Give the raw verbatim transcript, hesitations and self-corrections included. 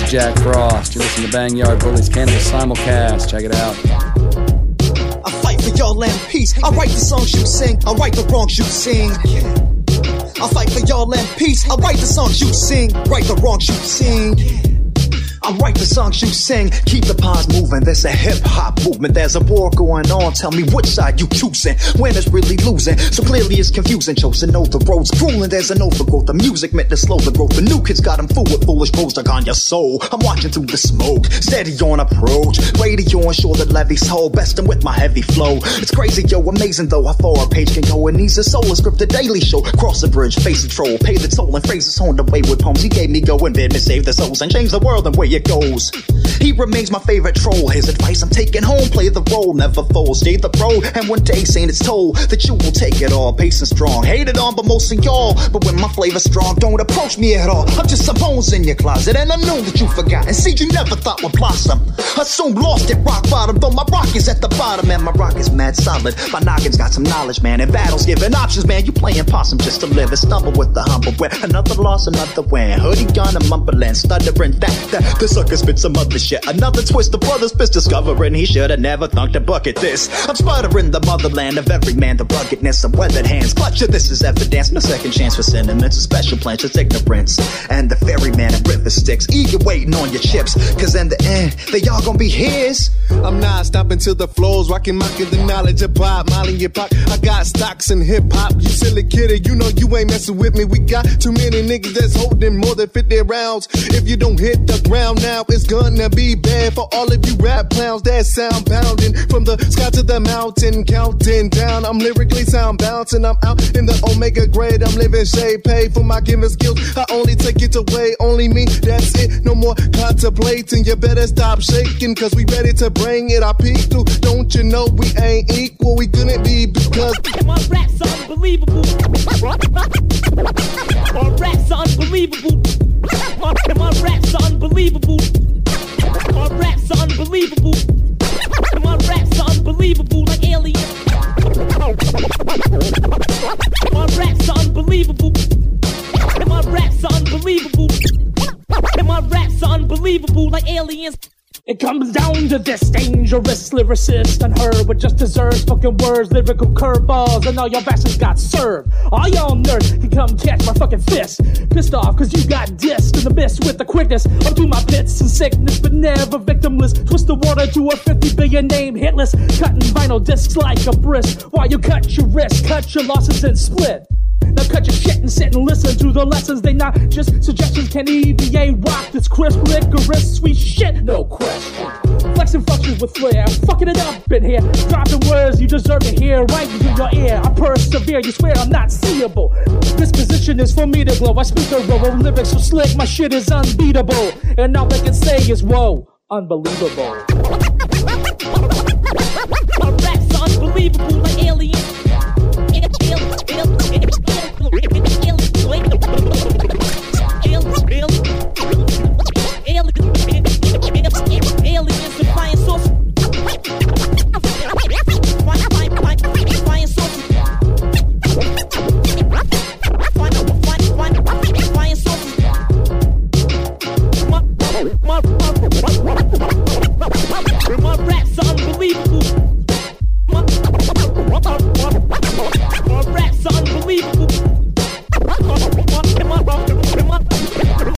Jack Frost. You're listening to Bangyard Bullies Cannabis Simulcast. Check it out. I fight for y'all and peace. I write the songs you sing. I write the wrongs you sing. I fight for y'all and peace. I write the songs you sing. Write the wrongs you sing. I write the songs you sing, keep the pause moving. There's a hip-hop movement, there's a war going on. Tell me which side you choosing, winners really losing. So clearly it's confusing, chosen know the road's crueling. There's an overgrowth, the music meant to slow the growth. The new kids got them fooled with foolish pros to on your soul. I'm watching through the smoke, steady on approach. Radio ensure the levees hold, besting with my heavy flow. It's crazy, yo, amazing though, how far a page can go. And needs a soul, a script, a daily show. Cross the bridge, face the troll, pay the toll, and phrases on the way with poems. He gave me go and bid me save the souls and change the world and way it goes. He remains my favorite troll. His advice I'm taking home, play the role, never fold, stay the pro. And one day saying it's told that you will take it all, pacing strong, hated on but most of y'all. But when my flavor's strong, don't approach me at all. I'm just some bones in your closet, and I know that you forgot and seed you never thought would blossom. I soon lost at rock bottom, though my rock is at the bottom, and my rock is mad solid. My noggin's got some knowledge, man, and battles giving options, man. You playing possum just to live and stumble with the humble win. Another loss, another win. Hoodie gun and mumbling, stuttering that, that. The sucker spit some other shit. Another twist, the brother's fist discovering he should have never thunked a bucket this. I'm sputtering the motherland of every man, the ruggedness of weathered hands. Clutch of this is evidence, no second chance for sentiments. A special plan, just ignorance. And the ferryman and river sticks, eager waiting on your chips. Cause in the end, they all gonna be his. I'm not stopping till the flows, rocking, mocking the knowledge of pop, molly your pop. I got stocks in hip hop, you silly kitty, you know you ain't messing with me. We got too many niggas that's holding more than fifty rounds. If you don't hit the ground now, it's gonna be bad for all of you rap clowns that sound pounding from the sky to the mountain, counting down. I'm lyrically sound bouncing, I'm out in the omega grade. I'm living shade, pay for my giving skills. I only take it away, only me, that's it. No more contemplating, you better stop shaking, cause we ready to bring it. I peek through, don't you know we ain't equal? We couldn't be because my raps are unbelievable. My raps are unbelievable. My, my raps are unbelievable. My raps are unbelievable. My raps are unbelievable like aliens. My raps are unbelievable. My raps are unbelievable. My raps are unbelievable like aliens. It comes down to this dangerous lyricist and her with just deserves fucking words, lyrical curveballs, and all y'all bastards got served. All y'all nerds can come catch my fucking fist. Pissed off cause you got dissed in the mist with the quickness. Up to my pits and sickness, but never victimless. Twist the water to a fifty billion name hitless. Cutting vinyl discs like a brisk. While you cut your wrist, cut your losses and split. Now cut your shit and sit and listen to the lessons. They not just suggestions, can E B A rock this crisp, rigorous, sweet shit, no question. Flexing functions with flair, fucking it up in here. Dropping words you deserve to hear right into your ear. I persevere, you swear I'm not seeable. This position is for me to glow. I speak the row, lyrics so slick, my shit is unbeatable. And all I can say is whoa, unbelievable. My raps are unbelievable like aliens.